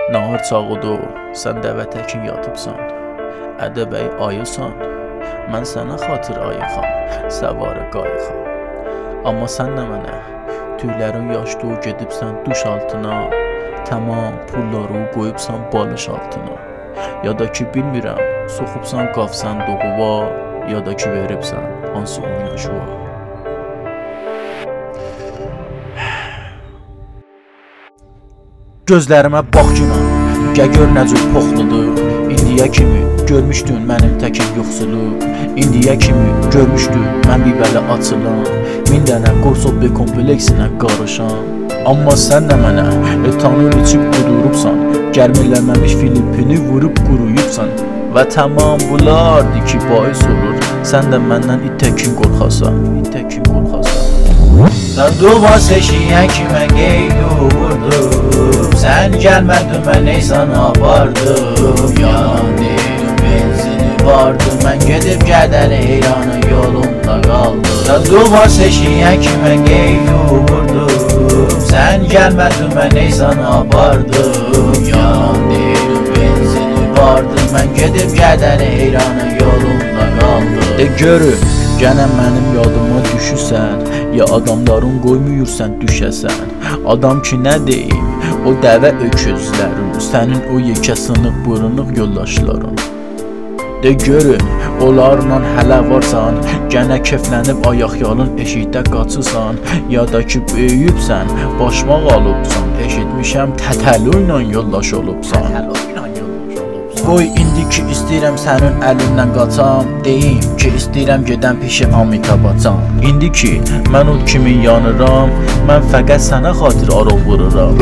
Nahar çağıdır, sən dəvə təkin yatıbsan. Ədəbəy ayısan, mən sənə xatır ayıxam, səvarı qayıxam. Amma sən nə mənə, tüylərin yaşdı gedibsən duş altına. Tamam pulları qoyubsan balış altına. Ya da ki bilmirəm, soxubsan qafsan doğuva. Ya da ki veribsən hansı oynaşıva. Gözlərimə bax günah, gör nə cür poxludur. İndiyə kimi görmüşdün mənim təkin yoxsulluq. İndiyə kimi görmüşdün mən bir belə açılan. Min dənə qorsov bir kompleksinə qarışan. Amma sən də mənə etanol içib qudurubsan. Gərmələməmiş Filipini vurub quruyubsan. Və tamam bunlardır ki bais olur. Sən də məndən itəkin qorxasan, itəkin qorxasan. Sən duva seçiyən ki mən qeydu vurdum. Sən gəlmədin mən neysan apardım. Yalan deyilin benzini vardı. Mən gedib gədər heyranı yolunda qaldım. Sən duva seçiyən ki mən qeydu vurdum. Sən gəlmədin mən neysan apardım. Yalan deyilin benzini vardı. Mən gedib gədər heyranı yolunda qaldım. De görüm, gənə mənim yadıma düşürsən. Ya adamların qoymuyursan düşəsən. Adam ki nə deyim, o dəvə öküzlərin. Sənin o yekə sınıq burunluq yoldaşların. De görün, onlarla hələ varsan. Gənə keflənib ayaqyalın eşikdə qaçırsan. Ya da ki böyüyübsən, başmaq alıbsan. Eşitmişəm tətəli ilə yoldaş olubsan. Qoy indi ki istəyirəm sənin əlindən qaçam. Deyim ki istəyirəm gedən pişi Amitabham. İndi ki mən o kimin yanıram. Mən fəqət sənə xatir arov vururam.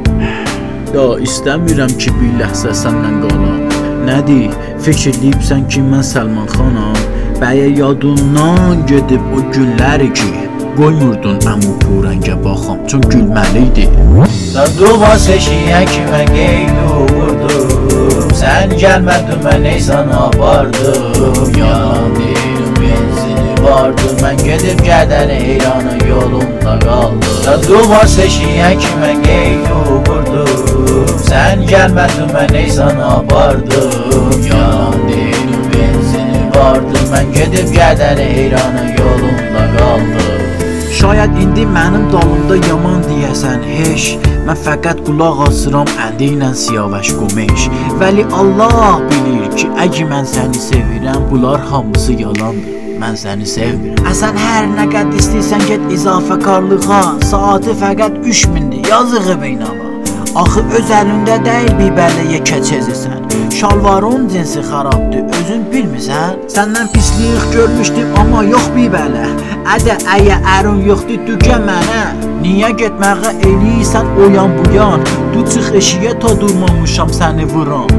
Da istəmirəm ki bir ləhzə səndən qalam. Nədir, fikirləyibsən ki mən Səlman xanam. Bəyə yadından gedib o günləri ki qoymurdun əmu purəngə baxam, çün gülməliydi. Sən duva seçiyən ki mən qeydu vurdum. Sən gəlmədin mən neysan apardım. Yalan deyilin benzini vardı. Mən gedib gədər heyranı yolunda qaldım. Sən duva seçiyən ki mən qeydu vurdum. Sən gəlmədin mən neysan apardım. Yalan deyilin benzini vardı. Mən gedib gədər heyranı yolunda qaldım. Şayad indi mənim dalımda yaman deyəsən heç. Mən fəqət qulaq asıram əndi ilə siyavəş qomeş. Vəli Allah bilir ki əgər mən səni sevirəm, bunlar hamısı yalandır. Mən səni sevmirəm. Sən hər nə qəd istəyirsən get izafə qarlığa. Saati fəqət 3000'dir, yazığı beynala. Axı öz əlində deyil bir bələyə keçəzisən. Şalvarın cinsi xarabdır, özün bilmirsən. Səndən pislik görmüşdüm, amma yox bir bələ. Ədə əyə ərin yoxdur, düqə mənə. Niyə getməyə eləyirsən o yan bu yan? Du çıx eşiyə ta durmamışam səni vuran.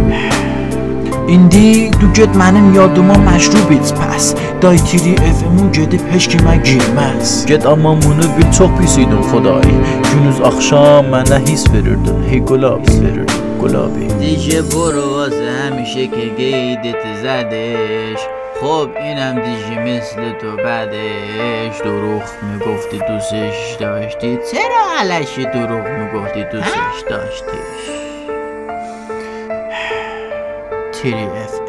İndi du get mənim yadıma məşrub iç pəs. Daytiri evimin gedib heç kimə girməz. Get amma bunu bil çox pis idin xoday. Günüz axşam mənə his verirdin. Hey qulab his verirdin qulabi. دیگه برو واسه همیشه که قیدت زدش. خب اینم دیگه مثل تو بعدش. دروغ میگفتی دوستش داشتی. چرا علشی دروغ میگفتی دوستش داشتیش؟ TRF